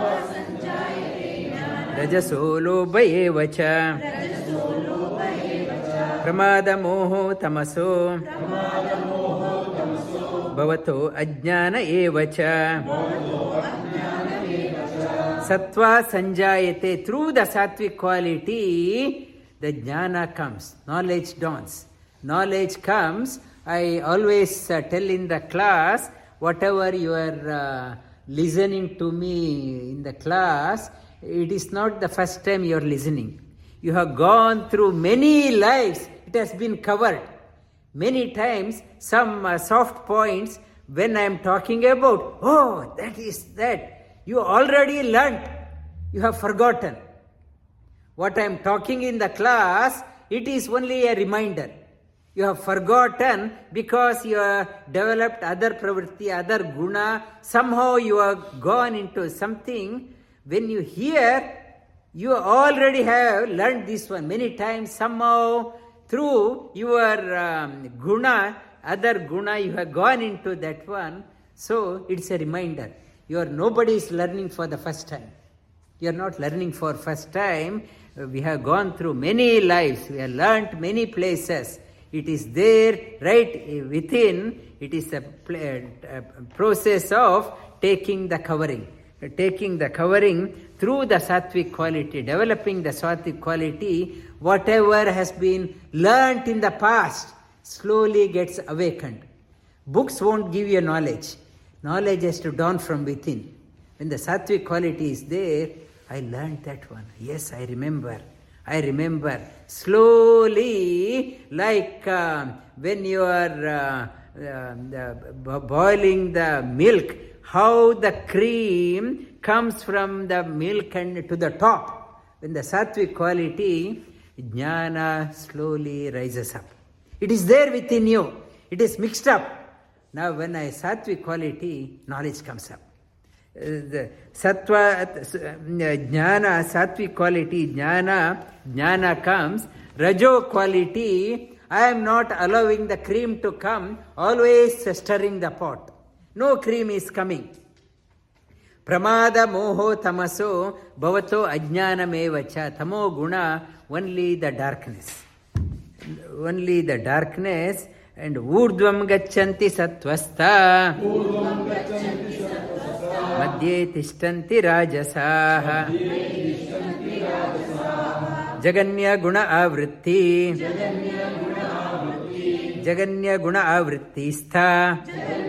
rajaso lobha eva cha, pramada moho tamaso, bhavato ajnana eva cha. Sattva sanjayate, through the sattvic quality, the jnana comes, knowledge dawns. Knowledge comes. I always uh, tell in the class, whatever you are uh, listening to me in the class, it is not the first time you are listening. You have gone through many lives, it has been covered. Many times, some uh, soft points, when I am talking about, oh, that is that. You already learnt, you have forgotten. What I am talking in the class, it is only a reminder. You have forgotten because you have developed other pravritti, other guna. Somehow you have gone into something. When you hear, you already have learned this one many times. Somehow through your um, guna, other guna, you have gone into that one. So it's a reminder. You are, nobody is learning for the first time. You are not learning for first time. We have gone through many lives. We have learnt many places. It is there right within. It is a, a process of taking the covering. Taking the covering through the sattvic quality, developing the sattvic quality, whatever has been learnt in the past slowly gets awakened. Books won't give you knowledge. Knowledge has to dawn from within. When the sattvic quality is there, I learned that one. Yes, I remember. I remember. Slowly, like uh, when you are uh, uh, boiling the milk, how the cream comes from the milk and to the top. When the sattvic quality, jnana slowly rises up. It is there within you. It is mixed up. Now when I sattvic quality, knowledge comes up. Uh, the sattva, jnana, sattvic quality, jnana, jnana comes. Rajo quality, I am not allowing the cream to come, always stirring the pot. No cream is coming. Pramada moho tamaso bhavato ajnanameva cha. Tamo guna, only the darkness. Only the darkness. And urdvam gacchanti sattvastha, madhye tishtanti rajasaha, jaganya guna avritti, jaganya guna avritti stha,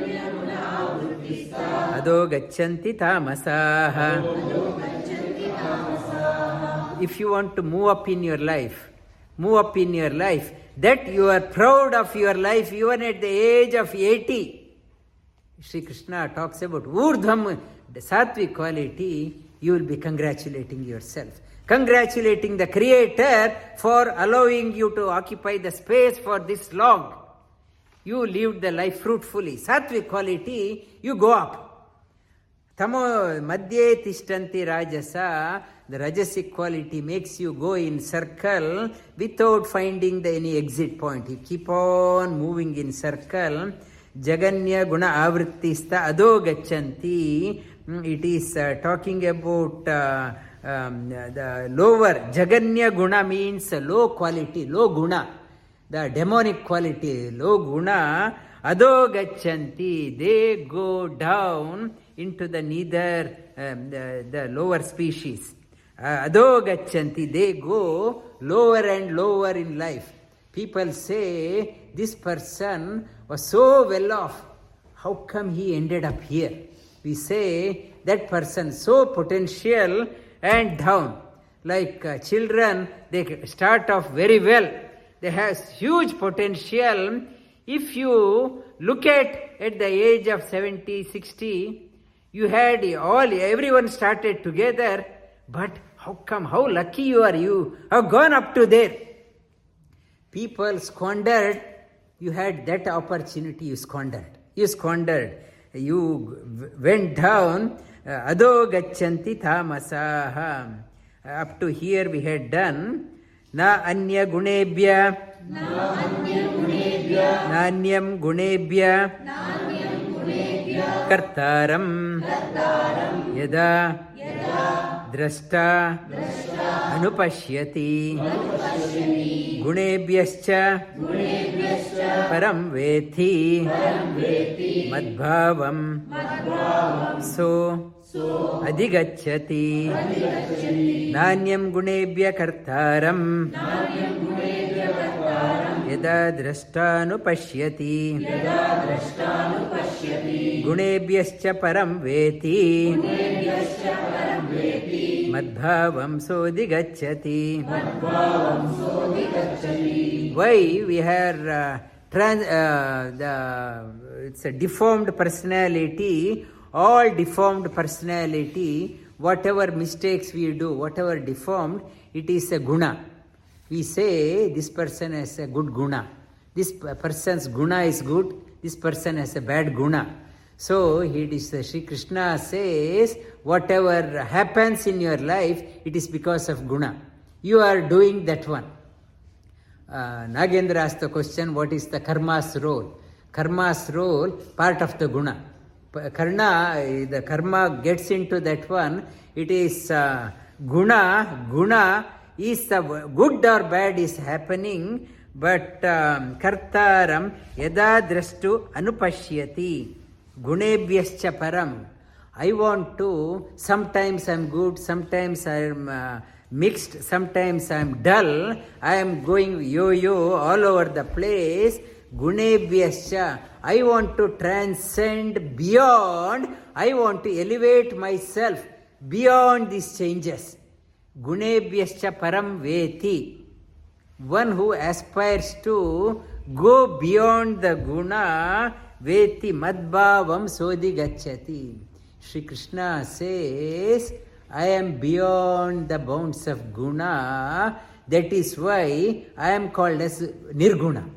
ado gacchanti tamasaha. If you want to move up in your life, move up in your life, that you are proud of your life even at the age of eighty. Sri Krishna talks about urdhvam, the sattvic quality, you will be congratulating yourself. congratulating the Creator for allowing you to occupy the space for this long. You lived the life fruitfully. Sattvic quality, you go up. Tamo madhye tishtanti rajasa, the rajasic quality makes you go in circle without finding the any exit point. You keep on moving in circle. Jaganya guna avrittista ado gachanti. It is uh, talking about uh, um, the lower. Jaganya guna means low quality, low guna. The demonic quality, low guna. Ado gachanti. They go down into the neither, um, the, the lower species. Ado gachanti. They go lower and lower in life. People say, this person was so well off. How come he ended up here? We say, that person so potential and down. Like uh, children, they start off very well. They have huge potential. If you look at, at the age of seventy, sixty, you had all, everyone started together, but how come, how lucky you are, you have gone up to there. People squandered, you had that opportunity, you squandered. You squandered. You went down, ado gachanti tamasaha. Up to here we had done. Na anya gunebhya, na anya gunebhya, nanyam gunebhya, nanyam gunebhya, kartaram, kartaram, yada, yada, drashta, drashta, anupashyati, anupashyati, gunebhyascha, gunebhyascha, param vethi, param vethi, madbhavam, madbhavam, so, so adhigacchati, adhigacchati, nanyam gunebhya kartaram, nanyam gunebhya kartaram, yada drashtanu pashyati, yada drashtanu pashyati, gunebhyascha param vethi, gunebhyascha param vethi, madbhavam so adhigacchati, madbhavam so adhigacchati. Why we are uh, trans, uh, the it's a deformed personality. All deformed personality, whatever mistakes we do, whatever deformed, it is a guna. We say this person has a good guna. This person's guna is good. This person has a bad guna. So it is uh, Sri Krishna says, whatever happens in your life, it is because of guna. You are doing that one. Uh, Nagendra asked the question, what is the karma's role? Karma's role, part of the guna. Karna, the karma gets into that one. It is uh, guna. Guna is the good or bad is happening, but um, kartaram yada drashtu anupashyati gunebhyascha param. I want to, sometimes I am good, sometimes I am uh, mixed, sometimes I am dull, I am going yo-yo all over the place. Gunebhyascha, I want to transcend beyond, I want to elevate myself beyond these changes. Gunebhyascha param veti. One who aspires to go beyond the guna, veti madbhavam sodhi gacchati. Sri Krishna says, I am beyond the bounds of guna. That is why I am called as nirguna.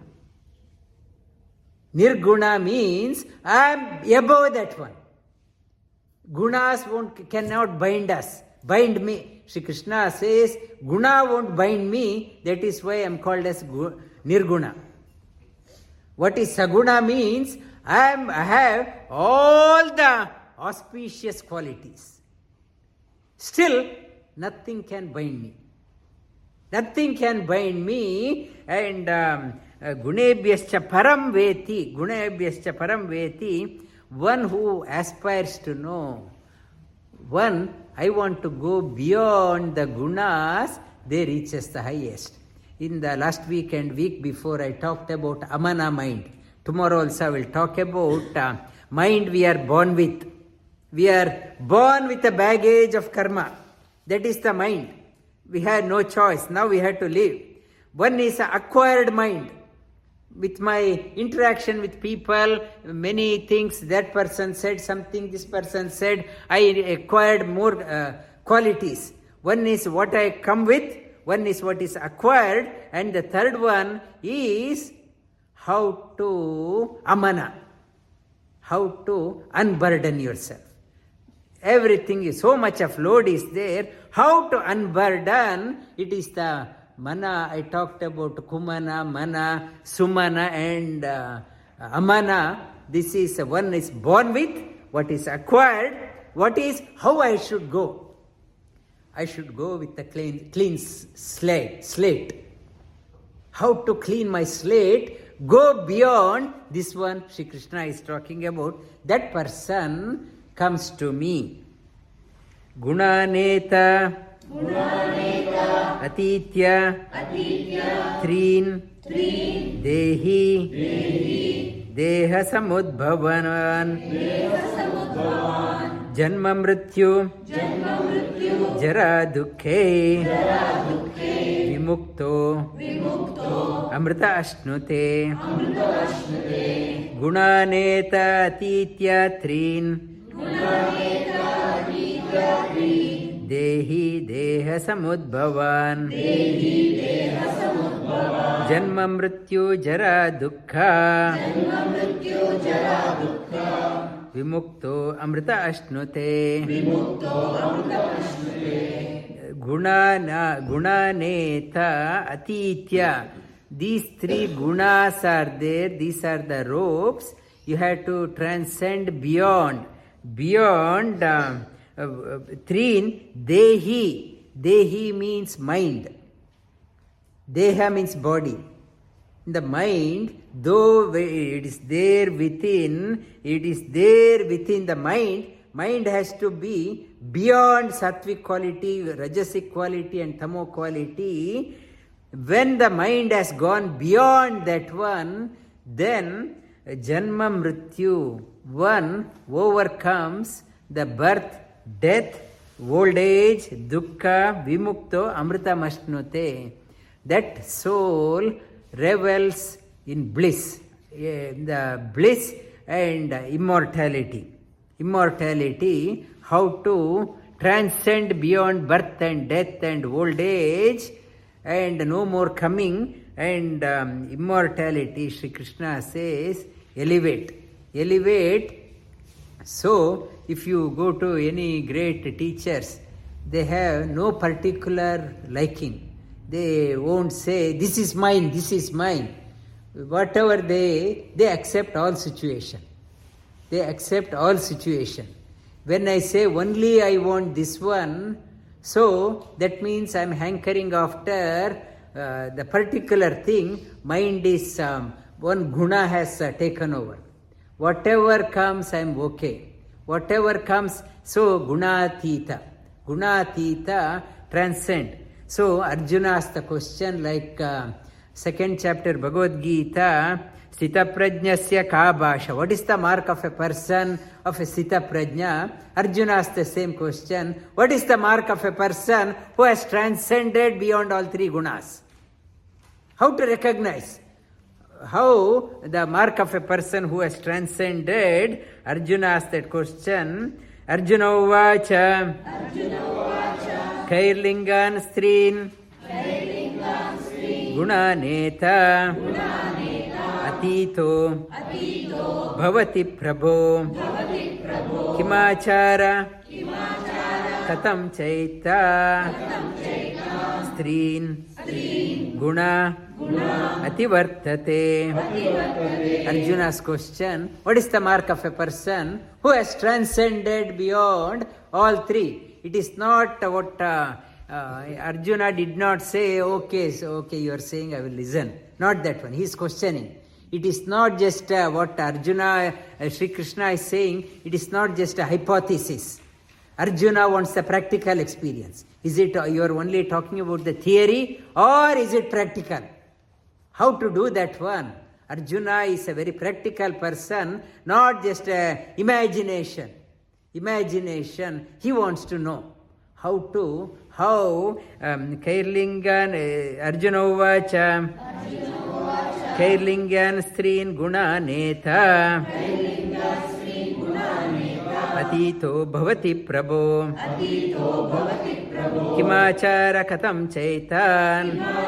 Nirguna means I am above that one. Gunas won't, cannot bind us, bind me. Sri Krishna says, guna won't bind me, that is why I am called as nirguna. What is saguna means, I, am, I have all the auspicious qualities. Still, nothing can bind me. Nothing can bind me, and um, Gunebhyascha param veti, Gunebhyascha param veti, one who aspires to know. One, I want to go beyond the gunas, they reaches the highest. In the last week and week before, I talked about amana mind. Tomorrow also I will talk about uh, mind we are born with. We are born with a baggage of karma. That is the mind. We had no choice. Now we have to live. One is an acquired mind. With my interaction with people, many things, that person said something, this person said, I acquired more uh, qualities. one is what I come with, one is what is acquired, and the third one is how to amana, how to unburden yourself. Everything is, so much of load is there. How to unburden, it is the mana. I talked about kumana, mana, sumana and uh, amana. This is uh, one is born with, what is acquired, what is how I should go. I should go with a clean, clean slate, slate. How to clean my slate, go beyond this one Shri Krishna is talking about. That person comes to me. Gunaneta, Gunaneta Atitya, Atitya Treen, Treen Dehi, Dehi Deha Samudbhavan, Deha Samudbhavan Janma Mrityu, Janma Mrityu Jara Dukhe, Jara Dukhe Vimukto, Vimukto Amrita Ashnute, Amrita Ashnute Gunaneta Atitya Treen, Gunaneta Atitya Treen Dehi Deha Samudbhavan, Dehi Deha Samudbhavan Janma Mrityu Jara Dukkha, Janma Mrityu Jara Dukkha Vimukto Amrita Ashnute, Vimukto Amrita Ashnute Gunana Gunaneta Atitya. These three gunas are there. These are the ropes. You have to transcend beyond. Beyond uh, uh, Treen, Dehi. Dehi means mind. Deha means body. The mind, though it is there within, it is there within the mind. Mind has to be beyond sattvic quality, rajasic quality and tamo quality. When the mind has gone beyond that one, then Janma Mrityu, one overcomes the birth, death, old age, dukkha, vimukto, amritam ashnute. That soul revels in bliss, the bliss and immortality. Immortality, how to transcend beyond birth and death and old age and no more coming and um, immortality. Shri Krishna says, elevate. Elevate. So, if you go to any great teachers, they have no particular liking. They won't say, this is mine, this is mine. Whatever they, they accept all situation. They accept all situation. When I say only I want this one, so that means I am hankering after uh, the particular thing. Mind is, um, one guna has uh, taken over. Whatever comes, I am okay. Whatever comes, so gunatita. Gunatita, transcend. So Arjuna asked the question like uh, second chapter Bhagavad Gita, Sita Prajnasya ka bhasha. What is the mark of a person of a Sita Prajna? Arjuna asked the same question. What is the mark of a person who has transcended beyond all three gunas? How to recognize? How the mark of a person who has transcended? Arjuna asked that question. Arjuna uvacha. Arjuna uvacha. Kairlingan strin. Kairlingan strin. Gunaneta. Gunaneta. Atito. Atito. Bhavati prabho. Bhavati prabho. Kimachara. Kimachara. Katam chaita. Katam chaita. Strin. Strin. Guna. Guna. Ativartate. Ativartate. Arjuna's question, what is the mark of a person who has transcended beyond all three? It is not what uh, uh, Arjuna did not say, okay, so okay, you are saying, I will listen. Not that one. He is questioning. It is not just uh, what Arjuna, uh, Shri Krishna is saying, it is not just a hypothesis. Arjuna wants the practical experience. Is it uh, you are only talking about the theory or is it practical? How to do that one? Arjuna is a very practical person, not just uh, imagination. Imagination, he wants to know how to, how, um, Kairlingan, uh, Arjuna uvacha, Kairlingan strin guna neta, Atito bhavati prabho, किमाचार कथं चैतान्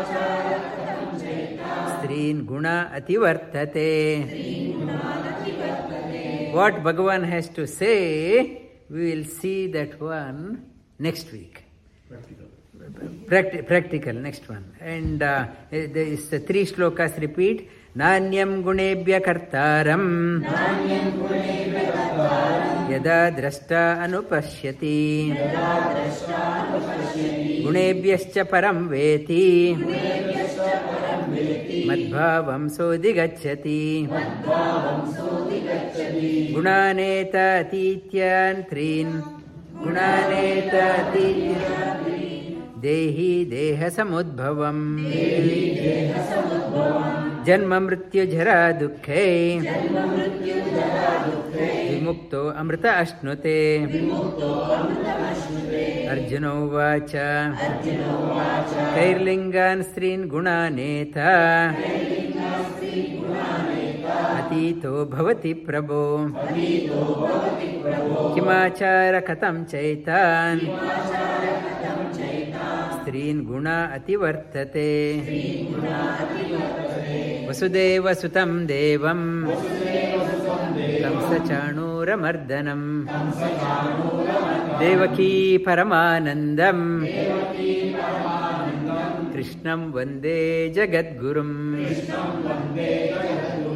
स्त्रीन् गुण अतिवर्तते. What Bhagavan has to say, we will see that one next week. Practical. Practi- practical, next one. And uh, there is uh, three shlokas repeat. Nanyam gunebhya kartaram yada drashta anupashyati gunebhyascha param veti madbhavam sodigacchati gunaneta atityan trin gunaneta atityan देहि देह समुद्भवम् जन्म मृत्यु जरा दुःखे विमुक्तो अमृत अश्नुते. अर्जुन उवाच कैर्लिङ्गान् स्त्रीन् गुणानेता अतीतो भवति प्रभो किमाचार कथं चैतान् स्त्रीन् गुण अतिवर्तते. वसुदेव सुतं देवं कंसचाणूरमर्दनं देवकी परमानन्दं कृष्णं वन्दे जगद्गुरुम्.